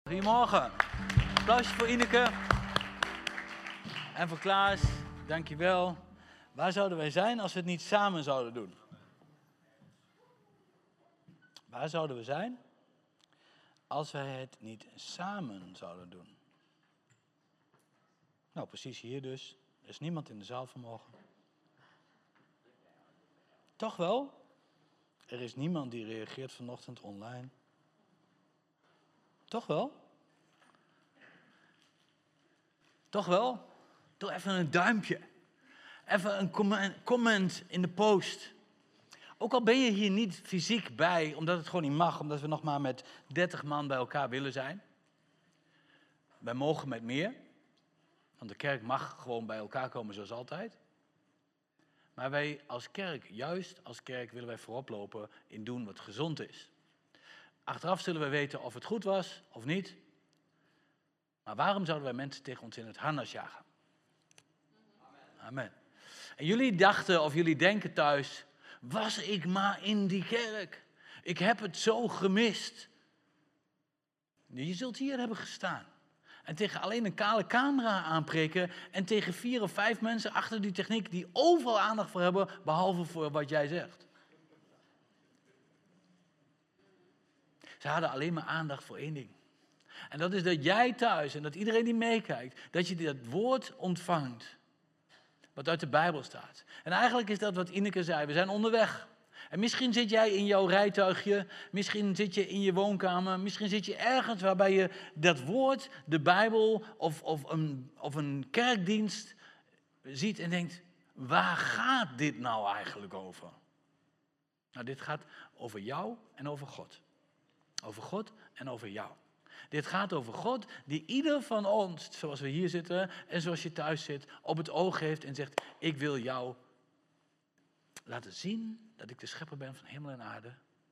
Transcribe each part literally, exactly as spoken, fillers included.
Goedemorgen. Applausje voor Ineke. En voor Klaas, dankjewel. Waar zouden wij zijn als we het niet samen zouden doen? Waar zouden we zijn als wij het niet samen zouden doen? Nou, precies hier dus. Er is niemand in de zaal vanmorgen. Toch wel? Er is niemand die reageert vanochtend online. Toch wel? Toch wel? Doe even een duimpje. Even een comment, comment in de post. Ook al ben je hier niet fysiek bij, omdat het gewoon niet mag, omdat we nog maar met dertig man bij elkaar willen zijn. Wij mogen met meer, want de kerk mag gewoon bij elkaar komen zoals altijd. Maar wij als kerk, juist als kerk, willen wij voorop lopen in doen wat gezond is. Achteraf zullen we weten of het goed was of niet. Maar waarom zouden wij mensen tegen ons in het harnas jagen? Amen. Amen. En jullie dachten of jullie denken thuis, was ik maar in die kerk. Ik heb het zo gemist. Je zult hier hebben gestaan. En tegen alleen een kale camera aanprikken. En tegen vier of vijf mensen achter die techniek die overal aandacht voor hebben, behalve voor wat jij zegt. Ze hadden alleen maar aandacht voor één ding. En dat is dat jij thuis en dat iedereen die meekijkt, dat je dat woord ontvangt. Wat uit de Bijbel staat. En eigenlijk is dat wat Ineke zei, we zijn onderweg. En misschien zit jij in jouw rijtuigje, misschien zit je in je woonkamer, misschien zit je ergens waarbij je dat woord, de Bijbel of, of, een, of een kerkdienst ziet en denkt, waar gaat dit nou eigenlijk over? Nou, dit gaat over jou en over God. Over God en over jou. Dit gaat over God die ieder van ons, zoals we hier zitten en zoals je thuis zit, op het oog heeft en zegt, ik wil jou laten zien dat ik de schepper ben van hemel en aarde.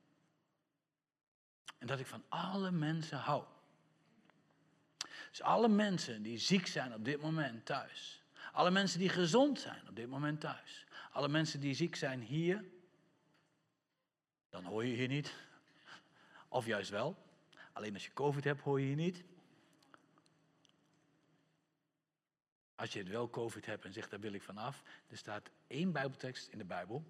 En dat ik van alle mensen hou. Dus alle mensen die ziek zijn op dit moment thuis. Alle mensen die gezond zijn op dit moment thuis. Alle mensen die ziek zijn hier. Dan hoor je hier niet. Of juist wel. Alleen als je COVID hebt, hoor je hier niet. Als je het wel COVID hebt en zegt, daar wil ik vanaf. Er staat één Bijbeltekst in de Bijbel.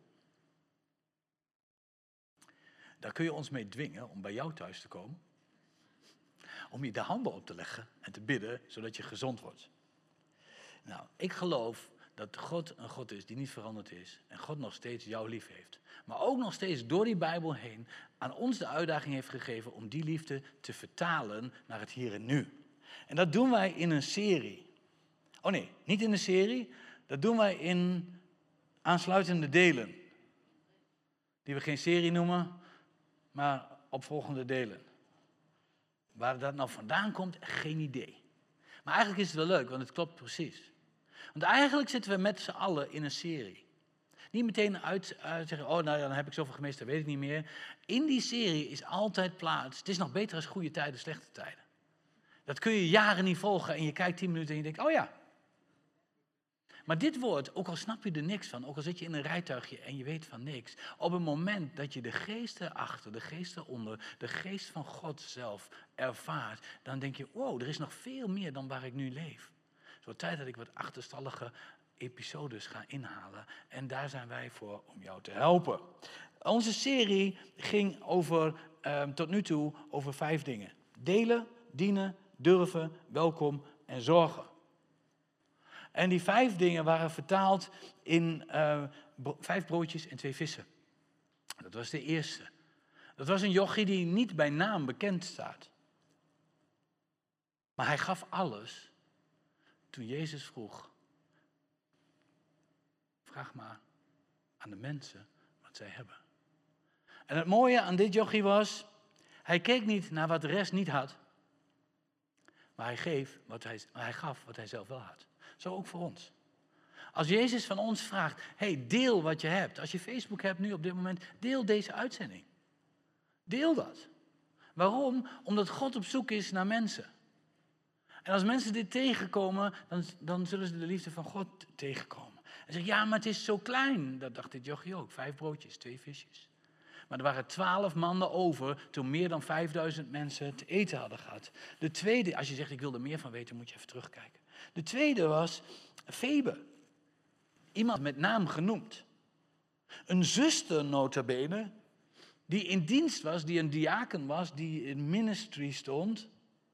Daar kun je ons mee dwingen om bij jou thuis te komen. Om je de handen op te leggen en te bidden, zodat je gezond wordt. Nou, ik geloof dat God een God is die niet veranderd is. En God nog steeds jou lief heeft. Maar ook nog steeds door die Bijbel heen aan ons de uitdaging heeft gegeven om die liefde te vertalen naar het hier en nu. En dat doen wij in een serie. Oh nee, niet in een serie. Dat doen wij in aansluitende delen. Die we geen serie noemen, maar opvolgende delen. Waar dat nou vandaan komt, geen idee. Maar eigenlijk is het wel leuk, want het klopt precies. Want eigenlijk zitten we met z'n allen in een serie. Niet meteen uit, uit zeggen, oh nou ja, dan heb ik zoveel gemist, dat weet ik niet meer. In die serie is altijd plaats. Het is nog beter als goede tijden, slechte tijden. Dat kun je jaren niet volgen en je kijkt tien minuten en je denkt, oh ja. Maar dit woord, ook al snap je er niks van, ook al zit je in een rijtuigje en je weet van niks. Op het moment dat je de geest erachter, de geest eronder, de geest van God zelf ervaart. Dan denk je, wow, er is nog veel meer dan waar ik nu leef. Het wordt tijd dat ik wat achterstallige episodes ga inhalen. En daar zijn wij voor om jou te helpen. Onze serie ging over, um, tot nu toe over vijf dingen. Delen, dienen, durven, welkom en zorgen. En die vijf dingen waren vertaald in uh, bro- vijf broodjes en twee vissen. Dat was de eerste. Dat was een jochie die niet bij naam bekend staat. Maar hij gaf alles toen Jezus vroeg, vraag maar aan de mensen wat zij hebben. En het mooie aan dit jochie was, hij keek niet naar wat de rest niet had, maar hij, geef wat hij, hij gaf wat hij zelf wel had. Zo ook voor ons. Als Jezus van ons vraagt, hey, deel wat je hebt. Als je Facebook hebt nu op dit moment, deel deze uitzending. Deel dat. Waarom? Omdat God op zoek is naar mensen. En als mensen dit tegenkomen, dan, dan zullen ze de liefde van God tegenkomen. En zeggen, ja, maar het is zo klein. Dat dacht dit jochie ook. Vijf broodjes, twee visjes. Maar er waren twaalf mannen over toen meer dan vijfduizend mensen te eten hadden gehad. De tweede, als je zegt ik wil er meer van weten, moet je even terugkijken. De tweede was Febe. Iemand met naam genoemd. Een zuster nota bene, die in dienst was, die een diaken was, die in ministry stond.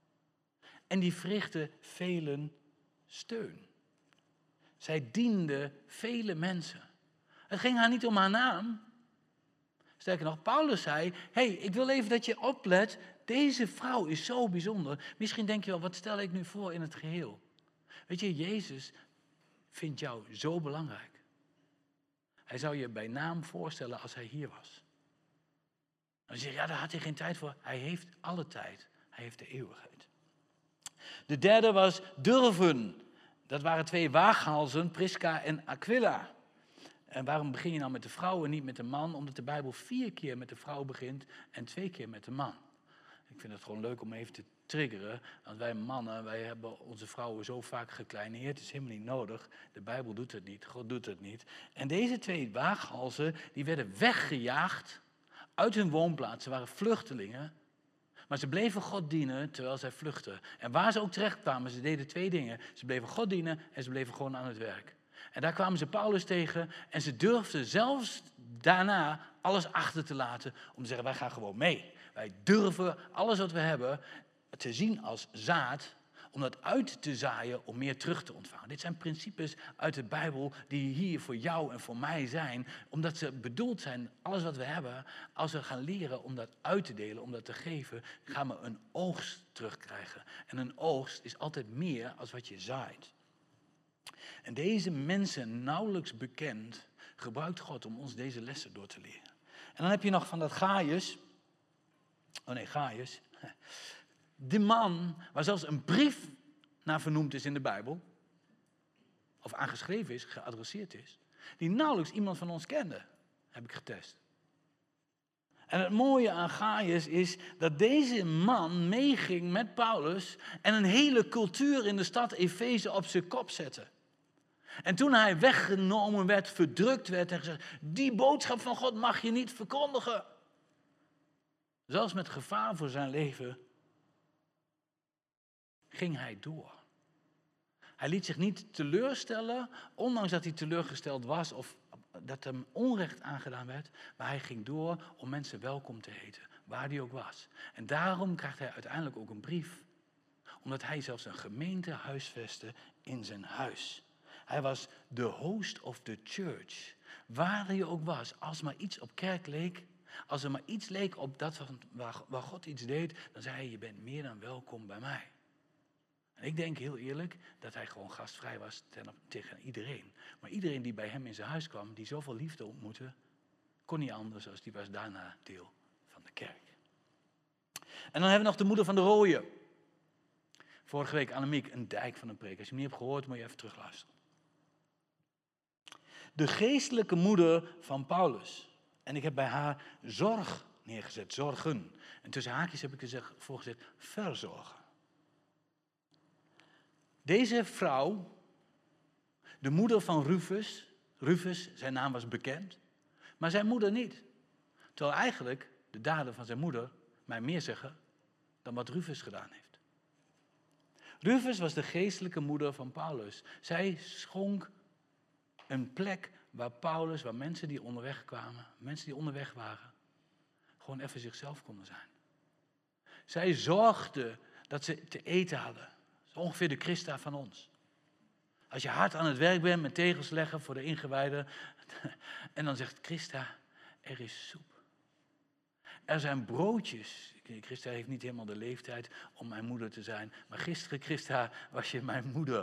En die verrichtte velen steun. Zij diende vele mensen. Het ging haar niet om haar naam. Sterker nog, Paulus zei, hey, ik wil even dat je oplet, deze vrouw is zo bijzonder. Misschien denk je wel, wat stel ik nu voor in het geheel? Weet je, Jezus vindt jou zo belangrijk. Hij zou je bij naam voorstellen als hij hier was. Dan zeg je, ja, daar had hij geen tijd voor. Hij heeft alle tijd. Hij heeft de eeuwigheid. De derde was durven. Dat waren twee waaghalzen, Prisca en Aquila. En waarom begin je nou met de vrouw en niet met de man? Omdat de Bijbel vier keer met de vrouw begint en twee keer met de man. Ik vind het gewoon leuk om even te triggeren. Want wij mannen, wij hebben onze vrouwen zo vaak gekleineerd. Het is helemaal niet nodig. De Bijbel doet het niet, God doet het niet. En deze twee waaghalzen, die werden weggejaagd uit hun woonplaats. Ze waren vluchtelingen. Maar ze bleven God dienen terwijl zij vluchtten. En waar ze ook terecht kwamen, ze deden twee dingen. Ze bleven God dienen en ze bleven gewoon aan het werk. En daar kwamen ze Paulus tegen en ze durfden zelfs daarna alles achter te laten om te zeggen, wij gaan gewoon mee. Wij durven alles wat we hebben te zien als zaad, om dat uit te zaaien om meer terug te ontvangen. Dit zijn principes uit de Bijbel die hier voor jou en voor mij zijn, omdat ze bedoeld zijn, alles wat we hebben, als we gaan leren om dat uit te delen, om dat te geven, gaan we een oogst terugkrijgen. En een oogst is altijd meer als wat je zaait. En deze mensen, nauwelijks bekend, gebruikt God om ons deze lessen door te leren. En dan heb je nog van dat Gaius, oh nee, Gaius, de man waar zelfs een brief naar vernoemd is in de Bijbel, of aangeschreven is, geadresseerd is, die nauwelijks iemand van ons kende, heb ik getest. En het mooie aan Gaius is dat deze man meeging met Paulus en een hele cultuur in de stad Efeze op zijn kop zette. En toen hij weggenomen werd, verdrukt werd en gezegd, die boodschap van God mag je niet verkondigen. Zelfs met gevaar voor zijn leven ging hij door. Hij liet zich niet teleurstellen, ondanks dat hij teleurgesteld was of dat hem onrecht aangedaan werd. Maar hij ging door om mensen welkom te heten, waar hij ook was. En daarom krijgt hij uiteindelijk ook een brief. Omdat hij zelfs een gemeente huisvestte in zijn huis. Hij was de host of the church. Waar hij ook was, als maar iets op kerk leek, als er maar iets leek op dat waar, waar God iets deed, dan zei hij, je bent meer dan welkom bij mij. En ik denk heel eerlijk dat hij gewoon gastvrij was ten, tegen iedereen. Maar iedereen die bij hem in zijn huis kwam, die zoveel liefde ontmoette, kon niet anders als die was daarna deel van de kerk. En dan hebben we nog de moeder van de rooie. Vorige week Annemiek, een dijk van een preek. Als je hem niet hebt gehoord, moet je even terugluisteren. De geestelijke moeder van Paulus. En ik heb bij haar zorg neergezet, zorgen. En tussen haakjes heb ik er voor gezet, verzorgen. Deze vrouw, de moeder van Rufus, Rufus, zijn naam was bekend, maar zijn moeder niet. Terwijl eigenlijk de daden van zijn moeder mij meer zeggen dan wat Rufus gedaan heeft. Rufus was de geestelijke moeder van Paulus. Zij schonk een plek waar Paulus, waar mensen die onderweg kwamen, mensen die onderweg waren, gewoon even zichzelf konden zijn. Zij zorgde dat ze te eten hadden. Dat is ongeveer de Christa van ons. Als je hard aan het werk bent met tegels leggen voor de ingewijden, en dan zegt Christa, er is soep. Er zijn broodjes. Christa heeft niet helemaal de leeftijd om mijn moeder te zijn, maar gisteren, Christa, was je mijn moeder.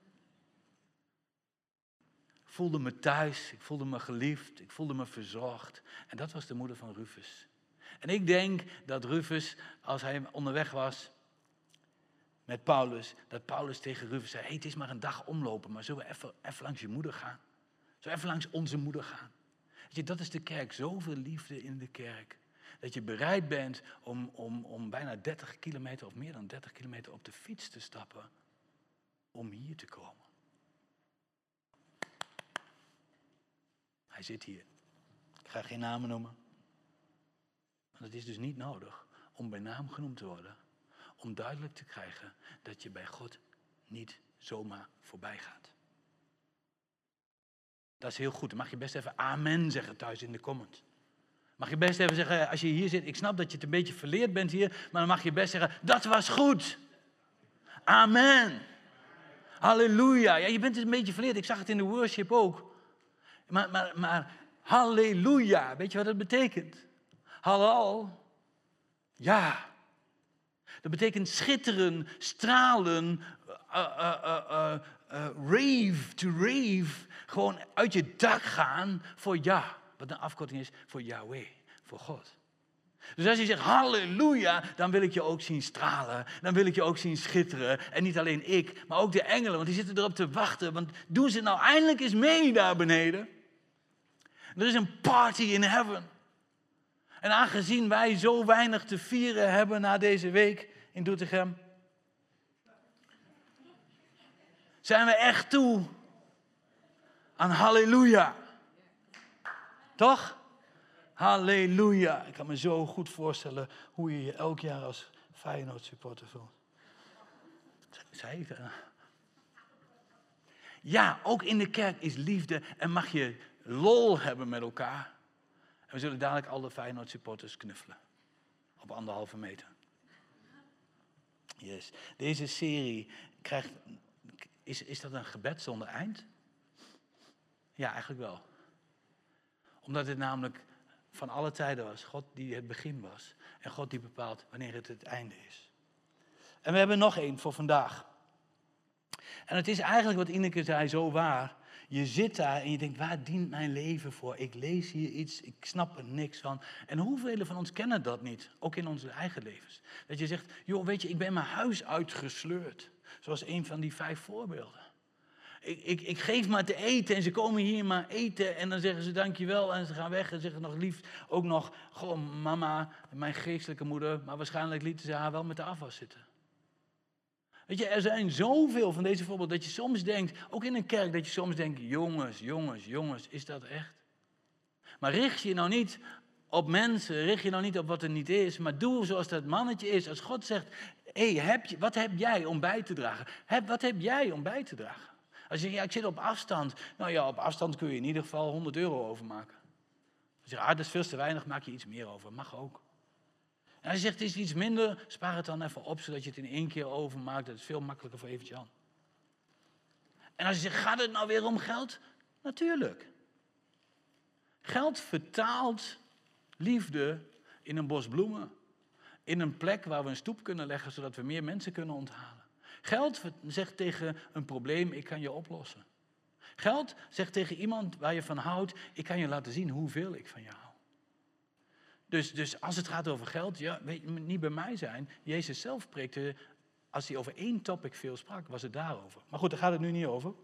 Ik voelde me thuis, ik voelde me geliefd, ik voelde me verzorgd. En dat was de moeder van Rufus. En ik denk dat Rufus, als hij onderweg was met Paulus, dat Paulus tegen Rufus zei, hey, het is maar een dag omlopen, maar zullen we even, even langs je moeder gaan? Zullen we even langs onze moeder gaan? Weet je, dat is de kerk, zoveel liefde in de kerk. Dat je bereid bent om, om, om bijna dertig kilometer of meer dan dertig kilometer op de fiets te stappen om hier te komen. Hij zit hier. Ik ga geen namen noemen. Want het is dus niet nodig om bij naam genoemd te worden. Om duidelijk te krijgen dat je bij God niet zomaar voorbij gaat. Dat is heel goed. Dan mag je best even amen zeggen thuis in de comment. Mag je best even zeggen, als je hier zit, ik snap dat je het een beetje verleerd bent hier, maar dan mag je best zeggen, dat was goed. Amen. Halleluja. Ja, je bent het een beetje verleerd. Ik zag het in de worship ook. Maar, maar, maar halleluja. Weet je wat dat betekent? Halal. Ja. Dat betekent schitteren, stralen, uh, uh, uh, uh, uh, rave, to rave. Gewoon uit je dak gaan voor ja. Wat een afkorting is voor Yahweh, voor God. Dus als je zegt halleluja, dan wil ik je ook zien stralen. Dan wil ik je ook zien schitteren. En niet alleen ik, maar ook de engelen. Want die zitten erop te wachten. Want doen ze nou eindelijk eens mee daar beneden. Er is een party in heaven. En aangezien wij zo weinig te vieren hebben na deze week in Doetinchem, zijn we echt toe aan halleluja. Toch? Halleluja. Ik kan me zo goed voorstellen hoe je je elk jaar als Feyenoord supporter voelt. Zei ik dat? Ja, ook in de kerk is liefde en mag je lol hebben met elkaar. En we zullen dadelijk alle Feyenoord supporters knuffelen. Op anderhalve meter. Yes. Deze serie krijgt... Is, is dat een gebed zonder eind? Ja, eigenlijk wel. Omdat het namelijk van alle tijden was. God die het begin was. En God die bepaalt wanneer het het einde is. En we hebben nog één voor vandaag. En het is eigenlijk wat Ineke zei zo waar. Je zit daar en je denkt, waar dient mijn leven voor? Ik lees hier iets, ik snap er niks van. En hoeveel van ons kennen dat niet? Ook in onze eigen levens. Dat je zegt, joh, weet je, ik ben mijn huis uitgesleurd. Zoals een van die vijf voorbeelden. Ik, ik, ik geef maar te eten en ze komen hier maar eten en dan zeggen ze dankjewel en ze gaan weg en zeggen nog lief ook nog, goh mama, mijn geestelijke moeder, maar waarschijnlijk lieten ze haar wel met de afwas zitten. Weet je, er zijn zoveel van deze voorbeelden dat je soms denkt, ook in een kerk, dat je soms denkt, jongens, jongens, jongens, is dat echt? Maar richt je nou niet op mensen, richt je nou niet op wat er niet is, maar doe zoals dat mannetje is. Als God zegt, hé, hey, heb je, wat heb jij om bij te dragen? Heb, wat heb jij om bij te dragen? Als je zegt, ja, ik zit op afstand. Nou ja, op afstand kun je in ieder geval honderd euro overmaken. Als je zegt, ah, dat is veel te weinig, maak je iets meer over. Mag ook. En als je zegt, het is iets minder, spaar het dan even op, zodat je het in één keer overmaakt. Dat is veel makkelijker voor eventjes aan. En als je zegt, gaat het nou weer om geld? Natuurlijk. Geld vertaalt liefde in een bos bloemen. In een plek waar we een stoep kunnen leggen, zodat we meer mensen kunnen onthalen. Geld zegt tegen een probleem, ik kan je oplossen. Geld zegt tegen iemand waar je van houdt, ik kan je laten zien hoeveel ik van je hou. Dus, dus als het gaat over geld, ja, weet, niet bij mij zijn. Jezus zelf preekte, als hij over één topic veel sprak, was het daarover. Maar goed, daar gaat het nu niet over.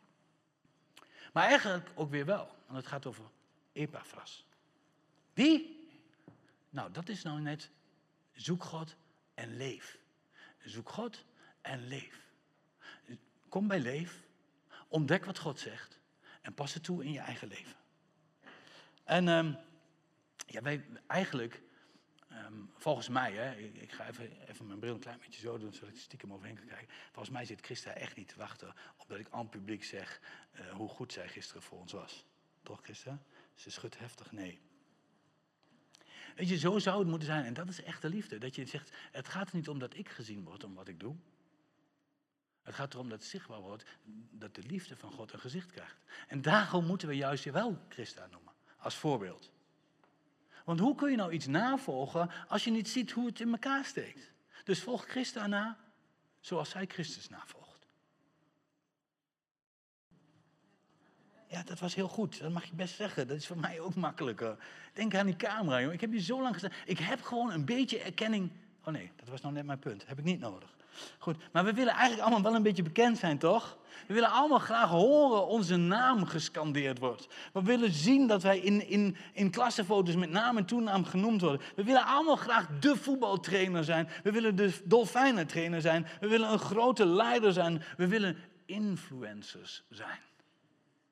Maar eigenlijk ook weer wel, want het gaat over Epaphras. Wie? Nou, dat is nou net, zoek God en leef. Zoek God en leef. Kom bij leef, ontdek wat God zegt en pas het toe in je eigen leven. En um, ja, wij eigenlijk, um, volgens mij, hè, ik, ik ga even, even mijn bril een klein beetje zo doen, zodat ik stiekem overheen kan kijken. Volgens mij zit Christa echt niet te wachten op dat ik aan het publiek zeg uh, hoe goed zij gisteren voor ons was. Toch, Christa? Ze schudt heftig nee. Weet je, zo zou het moeten zijn. En dat is echte liefde. Dat je zegt, het gaat er niet om dat ik gezien word om wat ik doe. Het gaat erom dat het zichtbaar wordt, dat de liefde van God een gezicht krijgt. En daarom moeten we juist je wel Christa noemen, als voorbeeld. Want hoe kun je nou iets navolgen als je niet ziet hoe het in elkaar steekt? Dus volg Christa na, zoals zij Christus navolgt. Ja, dat was heel goed. Dat mag je best zeggen. Dat is voor mij ook makkelijker. Denk aan die camera, joh. Ik heb hier zo lang gestaan. Ik heb gewoon een beetje erkenning. Oh nee, dat was nou net mijn punt. Heb ik niet nodig. Goed, maar we willen eigenlijk allemaal wel een beetje bekend zijn, toch? We willen allemaal graag horen onze naam gescandeerd wordt. We willen zien dat wij in, in, in klassenfoto's met naam en toenaam genoemd worden. We willen allemaal graag de voetbaltrainer zijn. We willen de dolfijnentrainer zijn. We willen een grote leider zijn. We willen influencers zijn.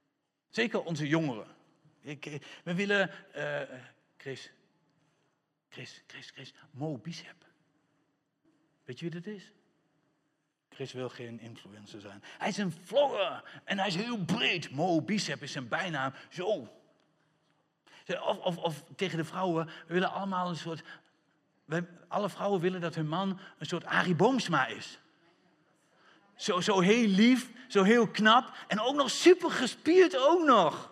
Zeker onze jongeren. Ik, we willen... Uh, Chris, Chris, Chris, Chris, Mo Bicep. Weet je wie dat is? Chris wil geen influencer zijn. Hij is een vlogger en hij is heel breed. Mo Bicep is zijn bijnaam. Zo. Of, of, of tegen de vrouwen, we willen allemaal een soort... Wij, alle vrouwen willen dat hun man een soort Arie Boomsma is. Zo, zo heel lief, zo heel knap en ook nog super gespierd ook nog.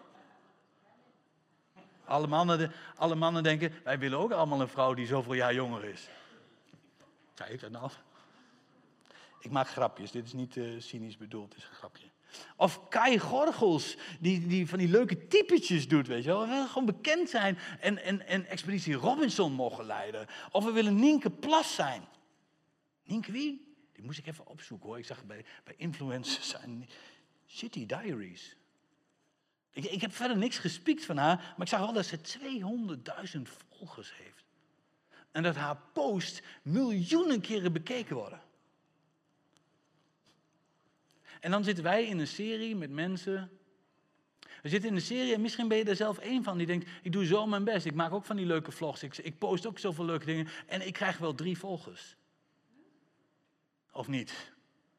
Alle mannen, de, alle mannen denken, wij willen ook allemaal een vrouw die zoveel jaar jonger is. Zei ik dat nou? Ik maak grapjes, dit is niet uh, cynisch bedoeld, het is een grapje. Of Kai Gorgels, die, die van die leuke typetjes doet, weet je wel. We willen gewoon bekend zijn en, en, en Expeditie Robinson mogen leiden. Of we willen Nienke Plas zijn. Nienke wie? Die moest ik even opzoeken hoor. Ik zag bij, bij influencers zijn. City Diaries. Ik, ik heb verder niks gespiekt van haar, maar ik zag wel dat ze tweehonderdduizend volgers heeft. En dat haar posts miljoenen keren bekeken worden. En dan zitten wij in een serie met mensen. We zitten in een serie en misschien ben je er zelf één van die denkt, ik doe zo mijn best. Ik maak ook van die leuke vlogs. Ik, ik post ook zoveel leuke dingen en ik krijg wel drie volgers. Of niet?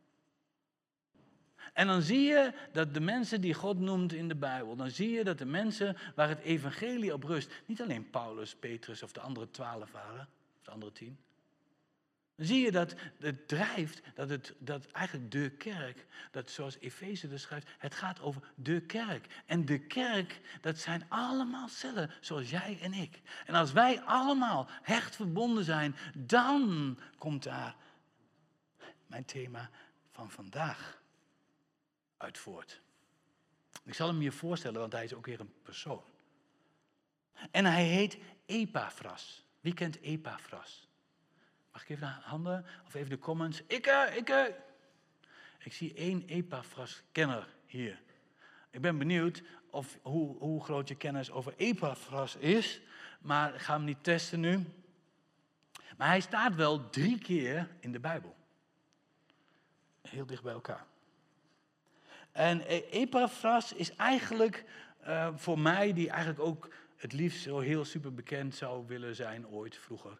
En dan zie je dat de mensen die God noemt in de Bijbel, dan zie je dat de mensen waar het evangelie op rust, niet alleen Paulus, Petrus of de andere twaalf waren, of de andere tien. Dan zie je dat het drijft, dat, het, dat eigenlijk de kerk, dat zoals Efeze dus schrijft, het gaat over de kerk. En de kerk, dat zijn allemaal cellen, zoals jij en ik. En als wij allemaal hecht verbonden zijn, dan komt daar mijn thema van vandaag uit voort. Ik zal hem je voorstellen, want hij is ook weer een persoon. En hij heet Epaphras. Wie kent Epaphras? Mag ik even de handen of even de comments? Ikke, ikke. Ik zie één Epaphras-kenner hier. Ik ben benieuwd of, hoe, hoe groot je kennis over Epaphras is, maar ik ga hem niet testen nu. Maar hij staat wel drie keer in de Bijbel. Heel dicht bij elkaar. En Epaphras is eigenlijk uh, voor mij, die eigenlijk ook het liefst zo heel super bekend zou willen zijn ooit vroeger.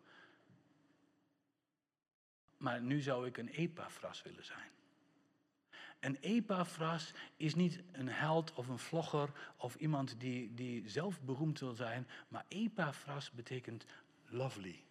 Maar nu zou ik een Epaphras willen zijn. Een Epaphras is niet een held of een vlogger of iemand die, die zelf beroemd wil zijn. Maar Epaphras betekent lovely.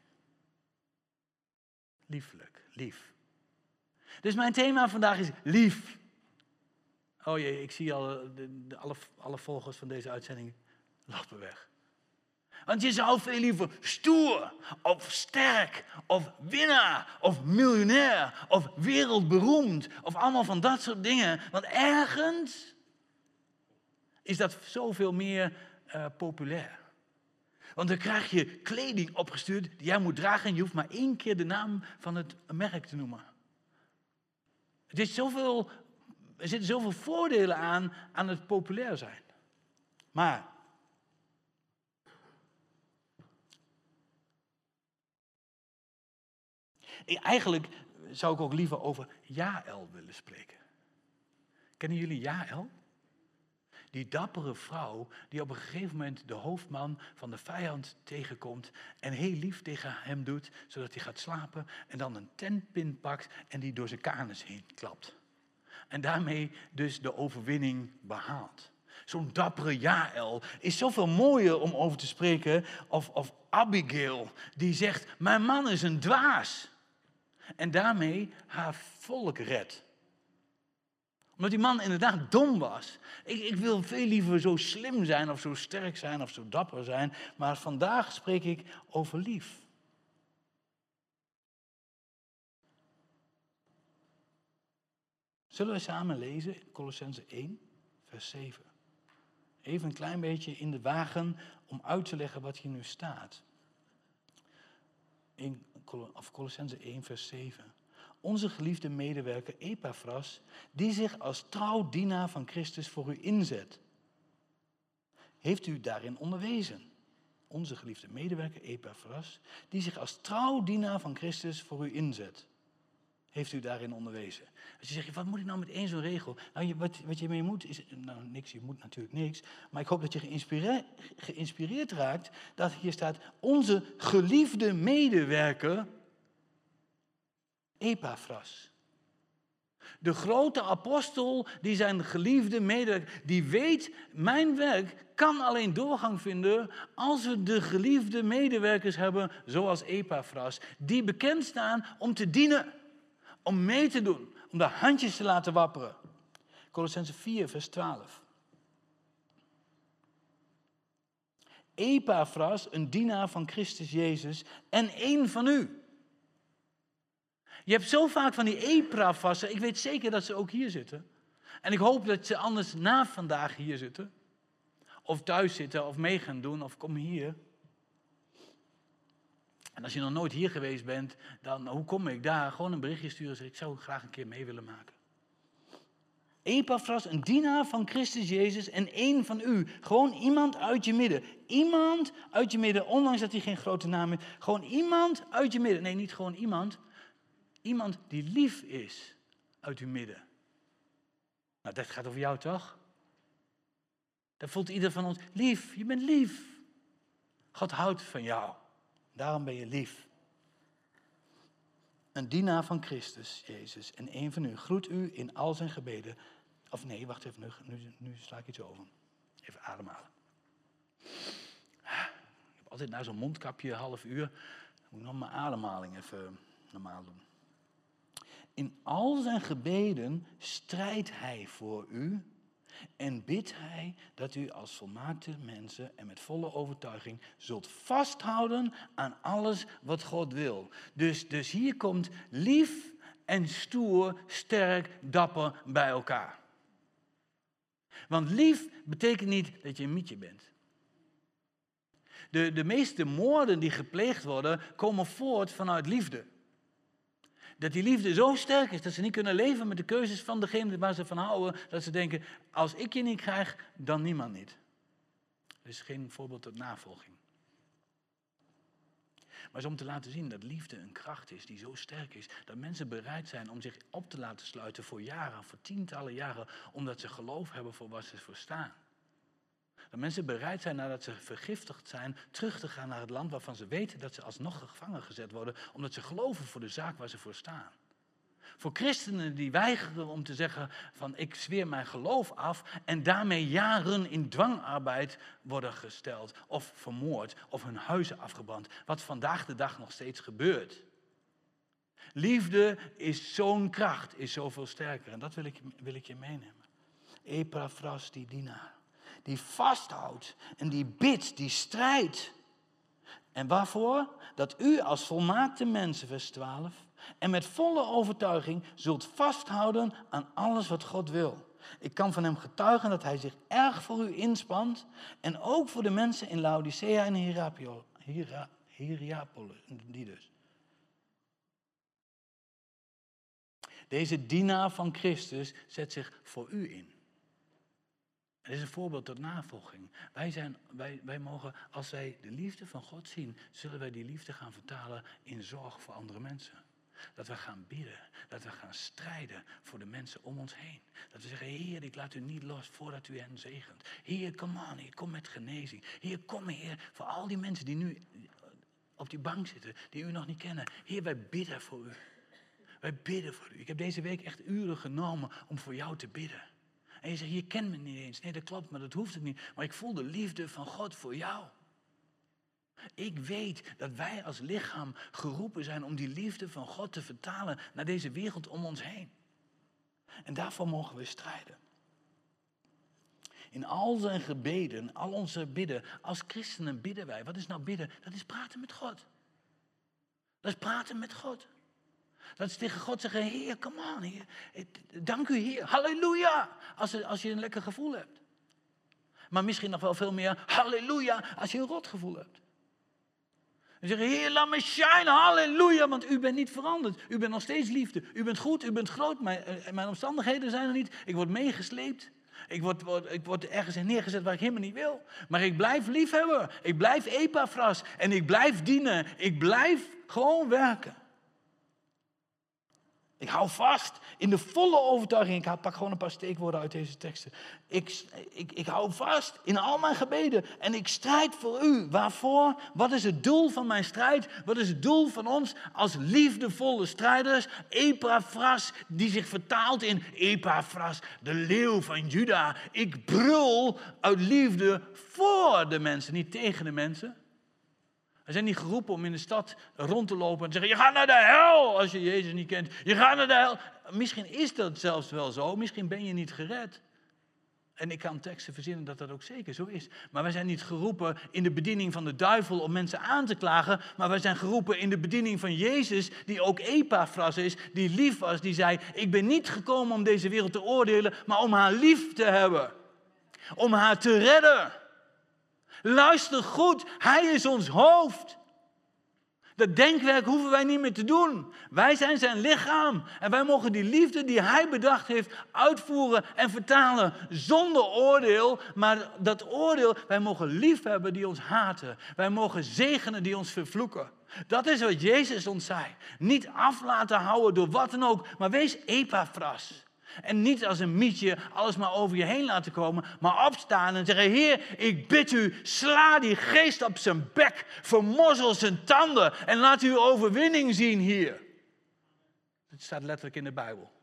Lieflijk, lief. Dus mijn thema vandaag is lief. Oh jee, ik zie al de, de, alle, alle volgers van deze uitzending lopen weg. Want je zou veel liever stoer, of sterk, of winnaar, of miljonair, of wereldberoemd, of allemaal van dat soort dingen. Want ergens is dat zoveel meer uh, populair. Want dan krijg je kleding opgestuurd die jij moet dragen en je hoeft maar één keer de naam van het merk te noemen. Het is zoveel, er zitten zoveel voordelen aan, aan het populair zijn. Maar eigenlijk zou ik ook liever over Jaël willen spreken. Kennen jullie Jaël? Die dappere vrouw die op een gegeven moment de hoofdman van de vijand tegenkomt en heel lief tegen hem doet, zodat hij gaat slapen en dan een tentpin pakt en die door zijn kanus heen klapt. En daarmee dus de overwinning behaalt. Zo'n dappere Jaël is zoveel mooier om over te spreken. Of, of Abigail die zegt, mijn man is een dwaas. En daarmee haar volk redt. Omdat die man inderdaad dom was. Ik, ik wil veel liever zo slim zijn of zo sterk zijn of zo dapper zijn. Maar vandaag spreek ik over lief. Zullen we samen lezen Kolossenzen één, vers zeven. Even een klein beetje in de wagen om uit te leggen wat hier nu staat. In Kolossenzen één, vers zeven. Onze geliefde medewerker Epaphras, die zich als trouw dienaar van Christus voor u inzet. Heeft u daarin onderwezen? Onze geliefde medewerker Epaphras, die zich als trouw dienaar van Christus voor u inzet. heeft u daarin onderwezen? Als je zegt, wat moet ik nou met één zo'n regel? Nou, je, wat, wat je mee moet is, nou niks, je moet natuurlijk niks. Maar ik hoop dat je geïnspireerd, geïnspireerd raakt dat hier staat, onze geliefde medewerker, Epaphras. De grote apostel die zijn geliefde medewerker, die weet, mijn werk kan alleen doorgang vinden als we de geliefde medewerkers hebben zoals Epaphras. Die bekend staan om te dienen, om mee te doen, om de handjes te laten wapperen. Kolossenzen vier, vers twaalf. Epaphras, een dienaar van Christus Jezus en één van u. Je hebt zo vaak van die Epaphrassen, ik weet zeker dat ze ook hier zitten. En ik hoop dat ze anders na vandaag hier zitten. Of thuis zitten, of mee gaan doen, of kom hier. En als je nog nooit hier geweest bent, dan hoe kom ik daar? Gewoon een berichtje sturen, zeg ik zou graag een keer mee willen maken. Epaphras, een dienaar van Christus Jezus en één van u. Gewoon iemand uit je midden. Iemand uit je midden, ondanks dat hij geen grote naam heeft. Gewoon iemand uit je midden. Nee, niet gewoon iemand. Iemand die lief is uit uw midden. Nou, dat gaat over jou toch? Dat voelt ieder van ons lief. Je bent lief. God houdt van jou. Daarom ben je lief. Een dienaar van Christus, Jezus, en een van u groet u in al zijn gebeden. Of nee, wacht even, nu, nu, nu sla ik iets over. Even ademhalen. Ik heb altijd na zo'n mondkapje, half uur, moet ik nog mijn ademhaling even normaal doen. In al zijn gebeden strijdt hij voor u en bidt hij dat u als volmaakte mensen en met volle overtuiging zult vasthouden aan alles wat God wil. Dus, dus hier komt lief en stoer, sterk, dapper bij elkaar. Want lief betekent niet dat je een mietje bent. De, de meeste moorden die gepleegd worden, komen voort vanuit liefde. Dat die liefde zo sterk is dat ze niet kunnen leven met de keuzes van degene waar ze van houden. Dat ze denken, als ik je niet krijg, dan niemand niet. Dat is geen voorbeeld tot navolging. Maar het is om te laten zien dat liefde een kracht is die zo sterk is. Dat mensen bereid zijn om zich op te laten sluiten voor jaren, voor tientallen jaren. Omdat ze geloof hebben voor wat ze voor staan. Dat mensen bereid zijn nadat ze vergiftigd zijn, terug te gaan naar het land waarvan ze weten dat ze alsnog gevangen gezet worden. Omdat ze geloven voor de zaak waar ze voor staan. Voor christenen die weigeren om te zeggen van ik zweer mijn geloof af en daarmee jaren in dwangarbeid worden gesteld of vermoord of hun huizen afgebrand. Wat vandaag de dag nog steeds gebeurt. Liefde is zo'n kracht, is zoveel sterker en dat wil ik, wil ik je meenemen. Epaphras, die dienaar. Die vasthoudt en die bidt, die strijdt. En waarvoor? Dat u als volmaakte mensen, vers twaalf, en met volle overtuiging zult vasthouden aan alles wat God wil. Ik kan van hem getuigen dat hij zich erg voor u inspant en ook voor de mensen in Laodicea en Hierapolis, die dus. Deze dienaar van Christus zet zich voor u in. Het is een voorbeeld tot navolging. Wij, zijn, wij, wij mogen, als wij de liefde van God zien, zullen wij die liefde gaan vertalen in zorg voor andere mensen. Dat we gaan bidden, dat we gaan strijden voor de mensen om ons heen. Dat we zeggen, Heer, ik laat u niet los voordat u hen zegent. Heer, kom aan, Heer, kom met genezing. Heer, kom Heer, voor al die mensen die nu op die bank zitten, die u nog niet kennen. Heer, wij bidden voor u. Wij bidden voor u. Ik heb deze week echt uren genomen om voor jou te bidden. En je zegt, je kent me niet eens. Nee, dat klopt, maar dat hoeft het niet. Maar ik voel de liefde van God voor jou. Ik weet dat wij als lichaam geroepen zijn om die liefde van God te vertalen naar deze wereld om ons heen. En daarvoor mogen we strijden. In al zijn gebeden, al onze bidden, als christenen bidden wij. Wat is nou bidden? Dat is praten met God. Dat is praten met God. Dat is tegen God zeggen, Heer, kom aan, Heer. Dank u, Heer. Halleluja. Als, als je een lekker gevoel hebt. Maar misschien nog wel veel meer, halleluja, als je een rot gevoel hebt. En zeggen, Heer, laat me shine, halleluja, want u bent niet veranderd. U bent nog steeds liefde. U bent goed, u bent groot. Mijn, mijn omstandigheden zijn er niet. Ik word meegesleept. Ik word, word, ik word ergens neergezet waar ik helemaal niet wil. Maar ik blijf liefhebben. Ik blijf Epaphras. En ik blijf dienen. Ik blijf gewoon werken. Ik hou vast in de volle overtuiging. Ik pak gewoon een paar steekwoorden uit deze teksten. Ik, ik, ik hou vast in al mijn gebeden. En ik strijd voor u. Waarvoor? Wat is het doel van mijn strijd? Wat is het doel van ons als liefdevolle strijders? Epaphras, die zich vertaalt in Epaphras, de leeuw van Juda. Ik brul uit liefde voor de mensen, niet tegen de mensen. We zijn niet geroepen om in de stad rond te lopen en te zeggen, je gaat naar de hel als je Jezus niet kent. Je gaat naar de hel. Misschien is dat zelfs wel zo. Misschien ben je niet gered. En ik kan teksten verzinnen dat dat ook zeker zo is. Maar wij zijn niet geroepen in de bediening van de duivel om mensen aan te klagen. Maar wij zijn geroepen in de bediening van Jezus, die ook Epaphras is, die lief was. Die zei, ik ben niet gekomen om deze wereld te oordelen, maar om haar lief te hebben. Om haar te redden. Luister goed, hij is ons hoofd. Dat denkwerk hoeven wij niet meer te doen. Wij zijn zijn lichaam. En wij mogen die liefde die hij bedacht heeft uitvoeren en vertalen zonder oordeel. Maar dat oordeel, wij mogen lief hebben die ons haten. Wij mogen zegenen die ons vervloeken. Dat is wat Jezus ons zei. Niet af laten houden door wat dan ook, maar wees Epaphras. En niet als een mietje alles maar over je heen laten komen, maar opstaan en zeggen, Heer, ik bid u, sla die geest op zijn bek, vermozzel zijn tanden en laat uw overwinning zien hier. Het staat letterlijk in de Bijbel.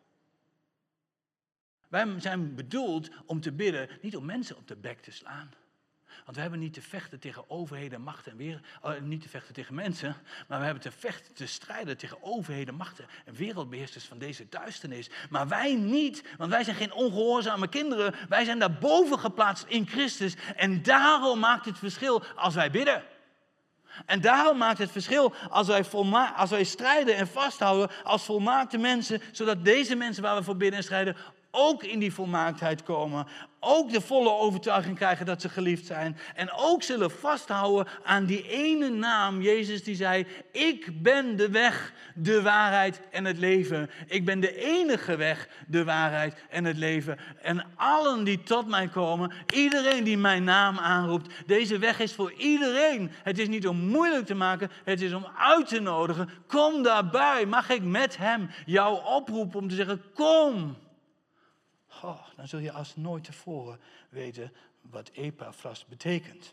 Wij zijn bedoeld om te bidden, niet om mensen op de bek te slaan. Want we hebben niet te vechten tegen overheden, machten en weer, uh, niet te vechten tegen mensen, maar we hebben te vechten, te strijden tegen overheden, machten en wereldbeheersers van deze duisternis. Maar wij niet, want wij zijn geen ongehoorzame kinderen. Wij zijn daarboven geplaatst in Christus. En daarom maakt het verschil als wij bidden. En daarom maakt het verschil als wij, volma- als wij strijden en vasthouden als volmaakte mensen, zodat deze mensen waar we voor bidden en strijden ook in die volmaaktheid komen. Ook de volle overtuiging krijgen dat ze geliefd zijn. En ook zullen vasthouden aan die ene naam, Jezus die zei, ik ben de weg, de waarheid en het leven. Ik ben de enige weg, de waarheid en het leven. En allen die tot mij komen, iedereen die mijn naam aanroept, deze weg is voor iedereen. Het is niet om moeilijk te maken, het is om uit te nodigen. Kom daarbij, mag ik met hem jou oproepen om te zeggen, kom. Oh, dan zul je als nooit tevoren weten wat Epaphras betekent.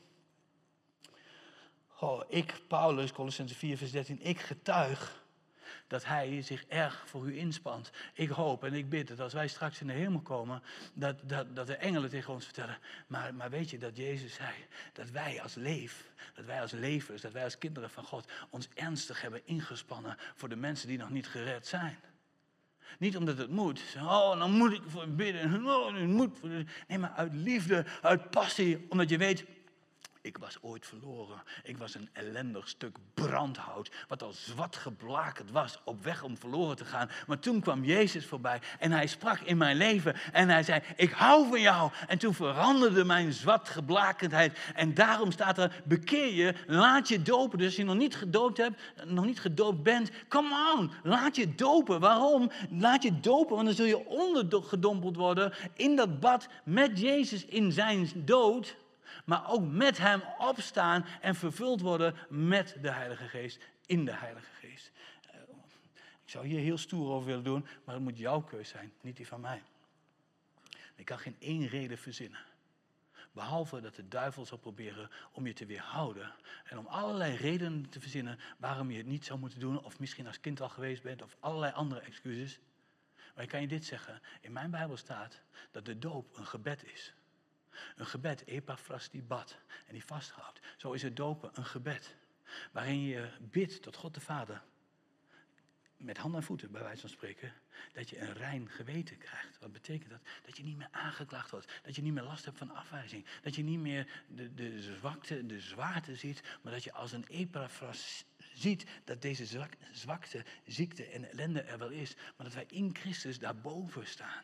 Oh, ik, Paulus, Kolossenzen vier, vers dertien, ik getuig dat hij zich erg voor u inspant. Ik hoop en ik bid dat als wij straks in de hemel komen, dat, dat, dat de engelen tegen ons vertellen. Maar, maar weet je dat Jezus zei, dat wij als leef, dat wij als levers, dat wij als kinderen van God ons ernstig hebben ingespannen voor de mensen die nog niet gered zijn. Niet omdat het moet. Oh, dan moet ik voor bidden. Oh, het moet. Nee, maar uit liefde, uit passie. Omdat je weet, ik was ooit verloren. Ik was een ellendig stuk brandhout. Wat al zwart geblakerd was. Op weg om verloren te gaan. Maar toen kwam Jezus voorbij. En hij sprak in mijn leven. En hij zei, ik hou van jou. En toen veranderde mijn zwart geblakerdheid. En daarom staat er, bekeer je. Laat je dopen. Dus als je nog niet gedoopt hebt. Nog niet gedoopt bent. Come on. Laat je dopen. Waarom? Laat je dopen. Want dan zul je ondergedompeld worden. In dat bad met Jezus in zijn dood. Maar ook met hem opstaan en vervuld worden met de Heilige Geest, in de Heilige Geest. Ik zou hier heel stoer over willen doen, maar het moet jouw keus zijn, niet die van mij. Ik kan geen één reden verzinnen. Behalve dat de duivel zal proberen om je te weerhouden. En om allerlei redenen te verzinnen waarom je het niet zou moeten doen. Of misschien als kind al geweest bent, of allerlei andere excuses. Maar ik kan je dit zeggen. In mijn Bijbel staat dat de doop een gebed is. Een gebed, Epaphras die bad en die vasthoudt. Zo is het dopen een gebed. Waarin je bidt tot God de Vader. Met handen en voeten bij wijze van spreken. Dat je een rein geweten krijgt. Wat betekent dat? Dat je niet meer aangeklaagd wordt. Dat je niet meer last hebt van afwijzing. Dat je niet meer de, de zwakte, de zwaarte ziet. Maar dat je als een Epaphras ziet dat deze zwak, zwakte, ziekte en ellende er wel is. Maar dat wij in Christus daarboven staan.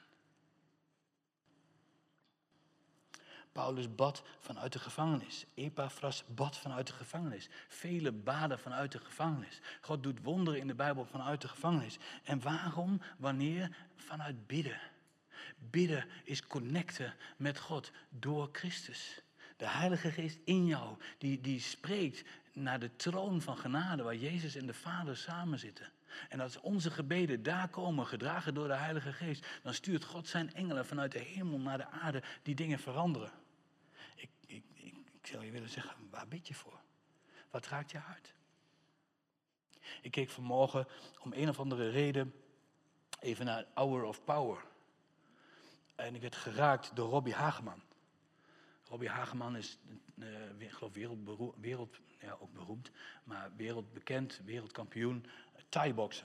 Paulus bad vanuit de gevangenis. Epaphras bad vanuit de gevangenis. Vele baden vanuit de gevangenis. God doet wonderen in de Bijbel vanuit de gevangenis. En waarom? Wanneer? Vanuit bidden. Bidden is connecten met God door Christus. De Heilige Geest in jou, die, die spreekt naar de troon van genade waar Jezus en de Vader samen zitten. En als onze gebeden daar komen, gedragen door de Heilige Geest, dan stuurt God zijn engelen vanuit de hemel naar de aarde die dingen veranderen. Ik, ik, ik, ik zou je willen zeggen, waar bid je voor? Wat raakt je hart? Ik keek vanmorgen om een of andere reden even naar Hour of Power. En ik werd geraakt door Robbie Hageman. Robbie Hageman is, uh, ik geloof, wereldberoemd, wereld, ja, ook beroemd, maar wereldbekend, wereldkampioen Thai-boksen.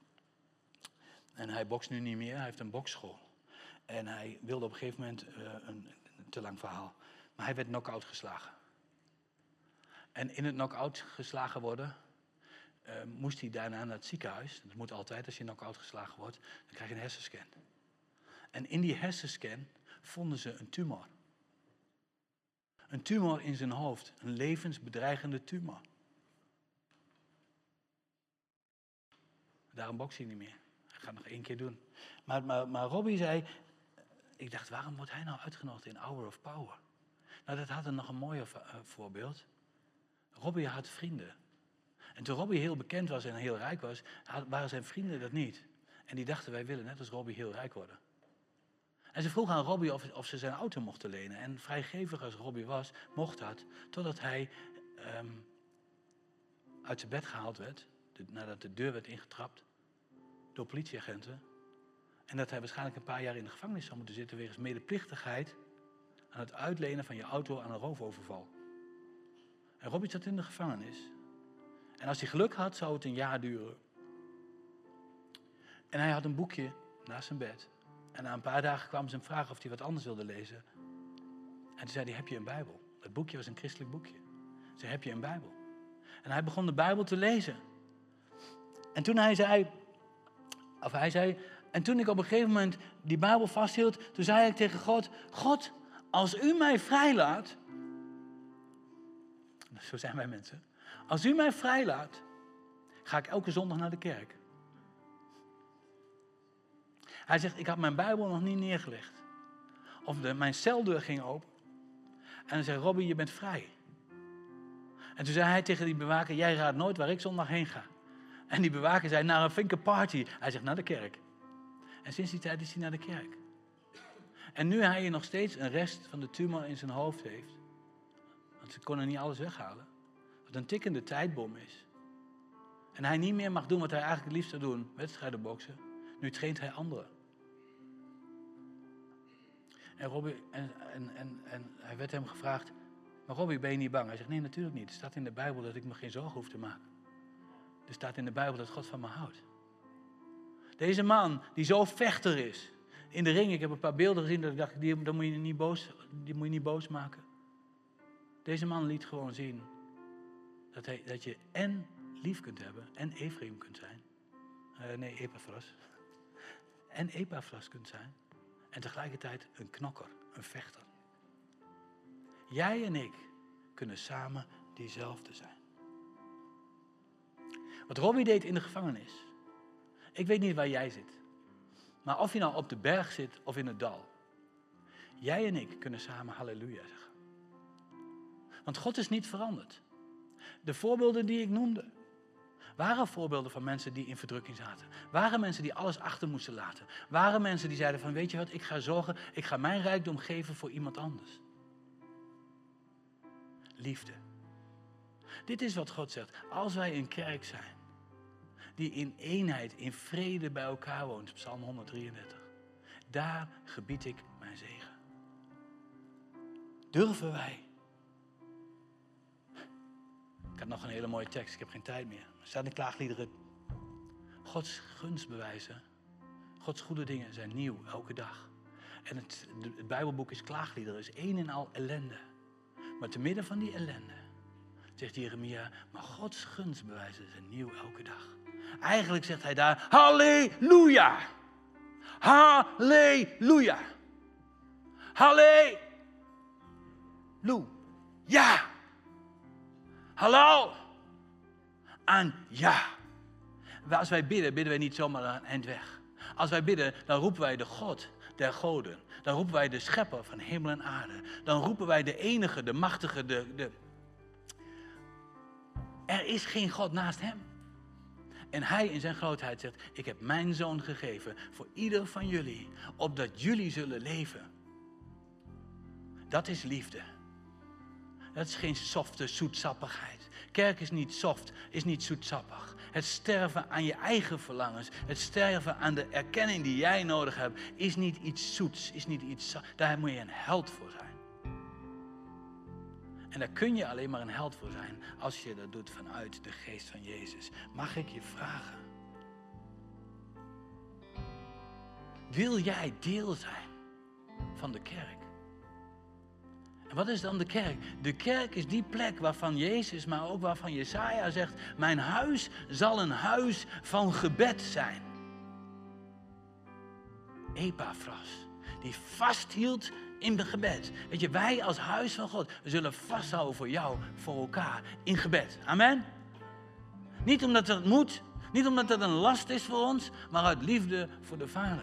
En hij bokst nu niet meer, hij heeft een boksschool. En hij wilde op een gegeven moment, uh, een, een te lang verhaal, maar hij werd knock-out geslagen. En in het knock-out geslagen worden, uh, moest hij daarna naar het ziekenhuis. Dat moet altijd, als je knock-out geslagen wordt, dan krijg je een hersenscan. En in die hersenscan vonden ze een tumor. Een tumor in zijn hoofd, een levensbedreigende tumor. Daarom bokst hij niet meer. Hij gaat het nog één keer doen. Maar, maar, maar Robbie zei, ik dacht, waarom wordt hij nou uitgenodigd in Hour of Power? Nou, dat had een nog een mooier uh, voorbeeld. Robbie had vrienden. En toen Robbie heel bekend was en heel rijk was, had, waren zijn vrienden dat niet. En die dachten, wij willen net als Robbie heel rijk worden. En ze vroegen aan Robbie of, of ze zijn auto mochten lenen. En vrijgevig als Robbie was, mocht dat, totdat hij um, uit zijn bed gehaald werd, de, nadat de deur werd ingetrapt, door politieagenten. En dat hij waarschijnlijk een paar jaar in de gevangenis zou moeten zitten wegens medeplichtigheid aan het uitlenen van je auto aan een roofoverval. En Robbie zat in de gevangenis. En als hij geluk had, zou het een jaar duren. En hij had een boekje naast zijn bed. En na een paar dagen kwamen ze hem vragen of hij wat anders wilde lezen. En toen zei hij, heb je een Bijbel? Dat boekje was een christelijk boekje. Hij zei, heb je een Bijbel? En hij begon de Bijbel te lezen. En toen hij zei, of hij zei, en toen ik op een gegeven moment die Bijbel vasthield, toen zei ik tegen God, God, als u mij vrijlaat, zo zijn wij mensen, als u mij vrijlaat, ga ik elke zondag naar de kerk. Hij zegt, ik had mijn Bijbel nog niet neergelegd. Of de, mijn celdeur ging open. En hij zei, Robbie, je bent vrij. En toen zei hij tegen die bewaker, jij raadt nooit waar ik zondag heen ga. En die bewaker zei, naar een finke party. Hij zegt, naar de kerk. En sinds die tijd is hij naar de kerk. En nu hij nog steeds een rest van de tumor in zijn hoofd heeft. Want ze konden niet alles weghalen. Wat een tikkende tijdbom is. En hij niet meer mag doen wat hij eigenlijk het liefst zou doen. Wedstrijden boksen. Nu traint hij anderen. En, Robbie, en, en, en, en hij werd hem gevraagd, maar Robbie, ben je niet bang? Hij zegt, nee, natuurlijk niet. Er staat in de Bijbel dat ik me geen zorgen hoef te maken. Er staat in de Bijbel dat God van me houdt. Deze man, die zo vechter is, in de ring, ik heb een paar beelden gezien, dat ik dacht, die, dat moet je niet boos, die moet je niet boos maken. Deze man liet gewoon zien dat, hij, dat je en lief kunt hebben en Ephraim kunt zijn. Uh, nee, Epaphras. En Epaphras kunt zijn. En tegelijkertijd een knokker, een vechter. Jij en ik kunnen samen diezelfde zijn. Wat Robbie deed in de gevangenis. Ik weet niet waar jij zit. Maar of je nou op de berg zit of in het dal. Jij en ik kunnen samen halleluja zeggen. Want God is niet veranderd. De voorbeelden die ik noemde. Waren voorbeelden van mensen die in verdrukking zaten. Waren mensen die alles achter moesten laten. Waren mensen die zeiden van, weet je wat, ik ga zorgen, ik ga mijn rijkdom geven voor iemand anders. Liefde. Dit is wat God zegt. Als wij een kerk zijn, die in eenheid, in vrede bij elkaar woont, Psalm honderddrieëndertig. Daar gebied ik mijn zegen. Durven wij? Ik had nog een hele mooie tekst, ik heb geen tijd meer. Er staat in klaagliederen. Gods gunstbewijzen, Gods goede dingen zijn nieuw, elke dag. En het, het Bijbelboek is klaagliederen, is één en al ellende. Maar te midden van die ellende, zegt Jeremia, maar Gods gunstbewijzen zijn nieuw elke dag. Eigenlijk zegt hij daar, halleluja! Halleluja! Halleluja! Ja! Hallo! Aan ja. Als wij bidden, bidden wij niet zomaar een eind weg. Als wij bidden, dan roepen wij de God der goden. Dan roepen wij de schepper van hemel en aarde. Dan roepen wij de enige, de machtige, de... de... Er is geen God naast hem. En hij in zijn grootheid zegt, ik heb mijn zoon gegeven voor ieder van jullie, opdat jullie zullen leven. Dat is liefde. Dat is geen softe zoetsappigheid. Kerk is niet soft, is niet zoetsappig. Het sterven aan je eigen verlangens, het sterven aan de erkenning die jij nodig hebt, is niet iets zoets, is niet iets, daar moet je een held voor zijn. En daar kun je alleen maar een held voor zijn als je dat doet vanuit de geest van Jezus. Mag ik je vragen? Wil jij deel zijn van de kerk? En wat is dan de kerk? De kerk is die plek waarvan Jezus, maar ook waarvan Jesaja zegt, mijn huis zal een huis van gebed zijn. Epaphras, die vasthield in het gebed. Weet je, wij als huis van God, we zullen vasthouden voor jou, voor elkaar, in gebed. Amen? Niet omdat het moet, niet omdat het een last is voor ons, maar uit liefde voor de Vader.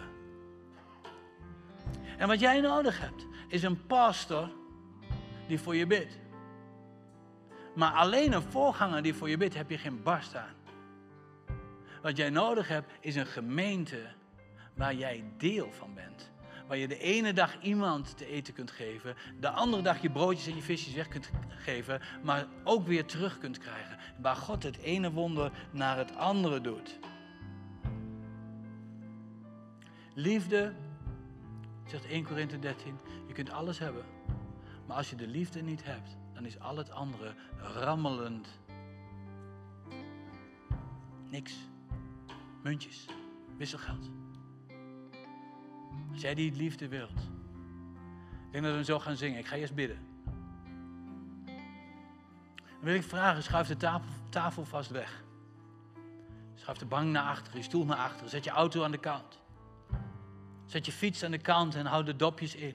En wat jij nodig hebt, is een pastor die voor je bidt. Maar alleen een voorganger die voor je bidt, heb je geen barst aan. Wat jij nodig hebt, is een gemeente waar jij deel van bent. Waar je de ene dag iemand te eten kunt geven, de andere dag je broodjes en je visjes weg kunt geven, maar ook weer terug kunt krijgen. Waar God het ene wonder naar het andere doet. Liefde, zegt eerste Korinthe dertien, je kunt alles hebben. Maar als je de liefde niet hebt, dan is al het andere rammelend. Niks. Muntjes. Wisselgeld. Als jij die liefde wilt. Ik denk dat we hem zo gaan zingen. Ik ga eerst bidden. Dan wil ik vragen, schuif de tafel, tafel vast weg. Schuif de bank naar achteren, je stoel naar achteren. Zet je auto aan de kant. Zet je fiets aan de kant en hou de dopjes in.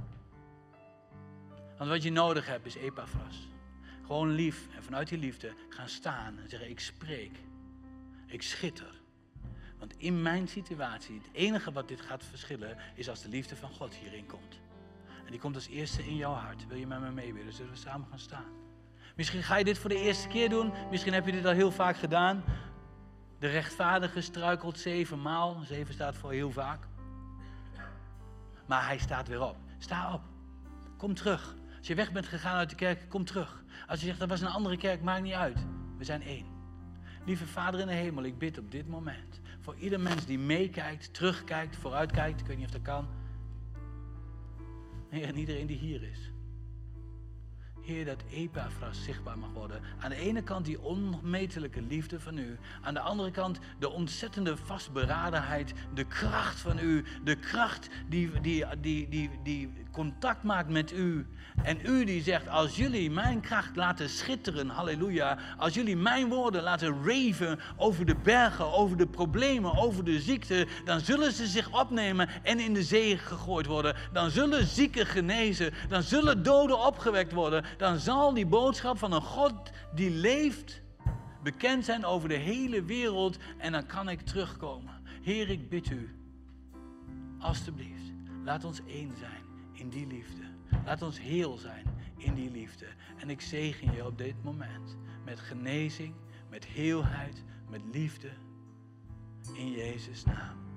Want wat je nodig hebt is Epaphras. Gewoon lief en vanuit die liefde gaan staan en zeggen, ik spreek. Ik schitter. Want in mijn situatie, het enige wat dit gaat verschillen, is als de liefde van God hierin komt. En die komt als eerste in jouw hart. Wil je met me meebidden? Zullen we samen gaan staan? Misschien ga je dit voor de eerste keer doen. Misschien heb je dit al heel vaak gedaan. De rechtvaardige struikelt zevenmaal. Zeven staat voor heel vaak. Maar hij staat weer op. Sta op. Kom terug. Als je weg bent gegaan uit de kerk, kom terug. Als je zegt, dat was een andere kerk, maakt niet uit. We zijn één. Lieve Vader in de hemel, ik bid op dit moment voor ieder mens die meekijkt, terugkijkt, vooruitkijkt. Ik weet niet of dat kan. Heer, en iedereen die hier is. Heer, dat Epaphras zichtbaar mag worden. Aan de ene kant die onmetelijke liefde van u. Aan de andere kant de ontzettende vastberadenheid. De kracht van u. De kracht die, die, die, die, die contact maakt met u. En u die zegt, als jullie mijn kracht laten schitteren, halleluja. Als jullie mijn woorden laten raven over de bergen, over de problemen, over de ziekte. Dan zullen ze zich opnemen en in de zee gegooid worden. Dan zullen zieken genezen. Dan zullen doden opgewekt worden. Dan zal die boodschap van een God die leeft bekend zijn over de hele wereld en dan kan ik terugkomen. Heer, ik bid u, alstublieft, laat ons één zijn in die liefde. Laat ons heel zijn in die liefde. En ik zegen je op dit moment met genezing, met heelheid, met liefde in Jezus' naam.